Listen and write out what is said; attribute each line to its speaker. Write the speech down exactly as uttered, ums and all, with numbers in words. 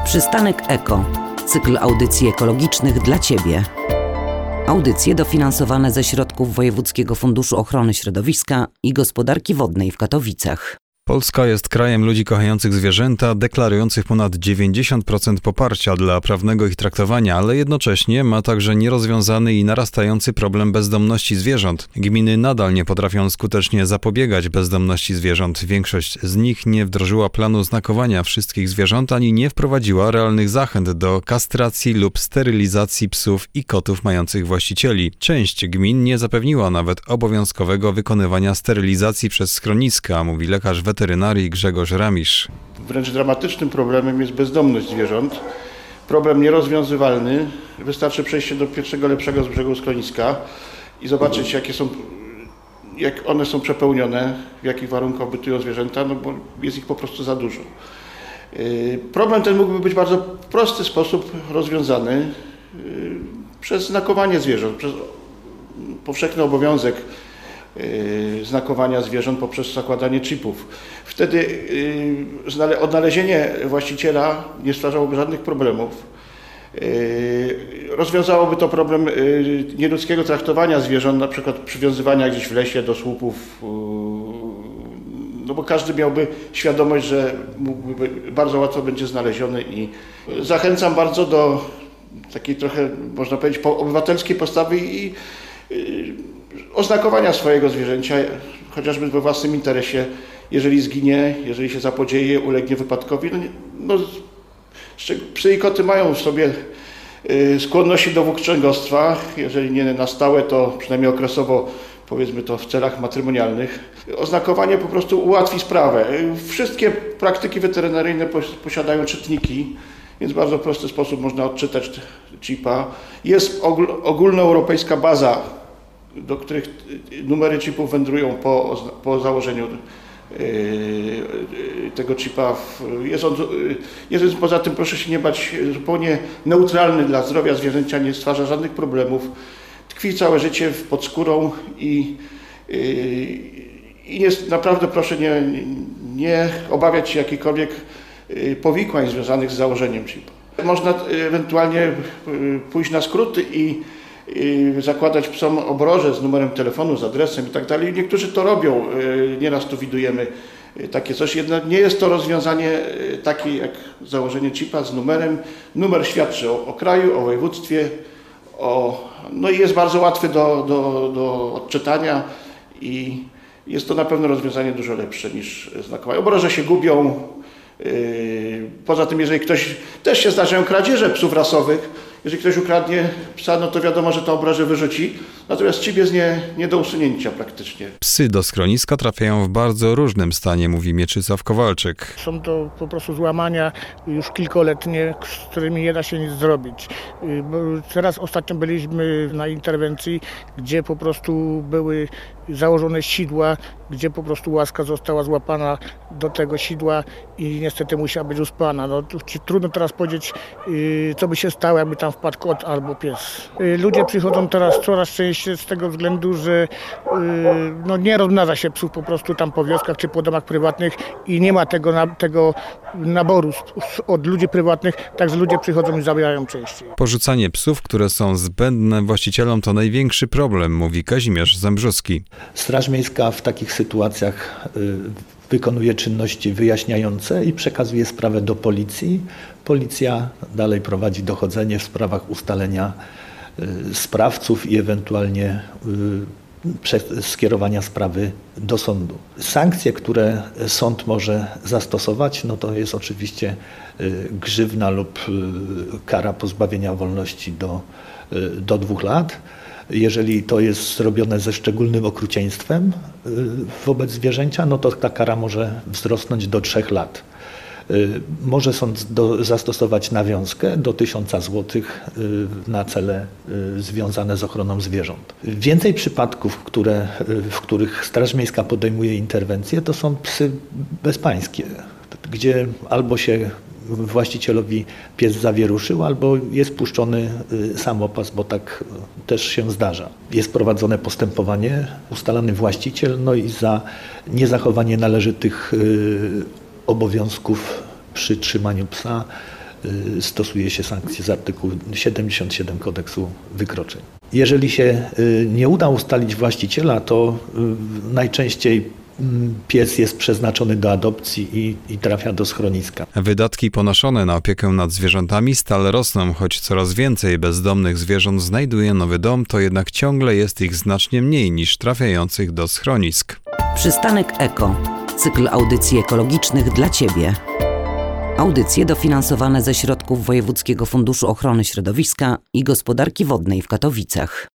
Speaker 1: Przystanek Eko. Cykl audycji ekologicznych dla Ciebie. Audycje dofinansowane ze środków Wojewódzkiego Funduszu Ochrony Środowiska i Gospodarki Wodnej w Katowicach.
Speaker 2: Polska jest krajem ludzi kochających zwierzęta, deklarujących ponad dziewięćdziesiąt procent poparcia dla prawnego ich traktowania, ale jednocześnie ma także nierozwiązany i narastający problem bezdomności zwierząt. Gminy nadal nie potrafią skutecznie zapobiegać bezdomności zwierząt. Większość z nich nie wdrożyła planu znakowania wszystkich zwierząt, ani nie wprowadziła realnych zachęt do kastracji lub sterylizacji psów i kotów mających właścicieli. Część gmin nie zapewniła nawet obowiązkowego wykonywania sterylizacji przez schroniska, mówi lekarz weterynarii weterynarii Grzegorz Ramisz.
Speaker 3: Wręcz dramatycznym problemem jest bezdomność zwierząt. Problem nierozwiązywalny. Wystarczy przejść się do pierwszego lepszego z brzegu schroniska i zobaczyć, jakie są, jak one są przepełnione, w jakich warunkach bytują zwierzęta, no bo jest ich po prostu za dużo. Problem ten mógłby być w bardzo prosty sposób rozwiązany przez znakowanie zwierząt, przez powszechny obowiązek znakowania zwierząt poprzez zakładanie chipów. Wtedy odnalezienie właściciela nie stwarzałoby żadnych problemów. Rozwiązałoby to problem nieludzkiego traktowania zwierząt, na przykład przywiązywania gdzieś w lesie do słupów, no bo każdy miałby świadomość, że mógłby, bardzo łatwo będzie znaleziony i zachęcam bardzo do takiej trochę, można powiedzieć, obywatelskiej postawy i oznakowania swojego zwierzęcia, chociażby we własnym interesie, jeżeli zginie, jeżeli się zapodzieje, ulegnie wypadkowi. No, no, psy i koty mają w sobie skłonności do włóczęgostwa, jeżeli nie na stałe, to przynajmniej okresowo, powiedzmy to w celach matrymonialnych. Oznakowanie po prostu ułatwi sprawę. Wszystkie praktyki weterynaryjne posiadają czytniki, więc w bardzo prosty sposób można odczytać chipa. Jest ogólnoeuropejska baza, do których numery chipów wędrują po, po założeniu yy, tego chipa. Jest on, jest poza tym, proszę się nie bać, zupełnie neutralny dla zdrowia zwierzęcia, nie stwarza żadnych problemów. Tkwi całe życie pod skórą i, yy, i jest, naprawdę proszę nie, nie obawiać się jakichkolwiek powikłań związanych z założeniem chipa. Można ewentualnie pójść na skróty i I zakładać psom obroże z numerem telefonu, z adresem i tak dalej. Niektórzy to robią, nieraz tu widujemy takie coś, jednak nie jest to rozwiązanie takie jak założenie chipa z numerem. Numer świadczy o, o kraju, o województwie, o, no i jest bardzo łatwy do, do, do odczytania i jest to na pewno rozwiązanie dużo lepsze niż znakowanie. Obroże się gubią, poza tym jeżeli ktoś, też się zdarzają kradzieże psów rasowych. Jeżeli ktoś ukradnie psa, no to wiadomo, że to obroże wyrzuci, natomiast chip jest nie, nie do usunięcia praktycznie.
Speaker 2: Psy do schroniska trafiają w bardzo różnym stanie, mówi Mieczysław Kowalczyk.
Speaker 4: Są to po prostu złamania już kilkoletnie, z którymi nie da się nic zrobić. Teraz ostatnio byliśmy na interwencji, gdzie po prostu były założone sidła, gdzie po prostu łaska została złapana do tego sidła i niestety musiała być uspana. No, trudno teraz powiedzieć, co by się stało, jakby tam wpadł kot albo pies. Ludzie przychodzą teraz coraz częściej z tego względu, że no, nie rozmnaża się psów po prostu tam po wioskach czy po domach prywatnych i nie ma tego, na, tego naboru od ludzi prywatnych, także ludzie przychodzą i zabierają częściej.
Speaker 2: Porzucanie psów, które są zbędne właścicielom, to największy problem, mówi Kazimierz Zambrzuski.
Speaker 5: Straż Miejska w takich sytuacjach wykonuje czynności wyjaśniające i przekazuje sprawę do policji. Policja dalej prowadzi dochodzenie w sprawach ustalenia sprawców i ewentualnie skierowania sprawy do sądu. Sankcje, które sąd może zastosować, no to jest oczywiście grzywna lub kara pozbawienia wolności do, do dwóch lat. Jeżeli to jest zrobione ze szczególnym okrucieństwem wobec zwierzęcia, no to ta kara może wzrosnąć do trzech lat. Może sąd do, zastosować nawiązkę do tysiąca złotych na cele związane z ochroną zwierząt. Więcej przypadków, które, w których Straż Miejska podejmuje interwencje, to są psy bezpańskie, gdzie albo się właścicielowi pies zawieruszył, albo jest puszczony samopas, bo tak też się zdarza. Jest prowadzone postępowanie, ustalany właściciel, no i za niezachowanie należytych obowiązków przy trzymaniu psa stosuje się sankcje z artykułu siedemdziesiąt siedem kodeksu wykroczeń. Jeżeli się nie uda ustalić właściciela, to najczęściej pies jest przeznaczony do adopcji i, i trafia do schroniska.
Speaker 2: Wydatki ponoszone na opiekę nad zwierzętami stale rosną, choć coraz więcej bezdomnych zwierząt znajduje nowy dom, to jednak ciągle jest ich znacznie mniej niż trafiających do schronisk.
Speaker 1: Przystanek Eko. Cykl audycji ekologicznych dla Ciebie. Audycje dofinansowane ze środków Wojewódzkiego Funduszu Ochrony Środowiska i Gospodarki Wodnej w Katowicach.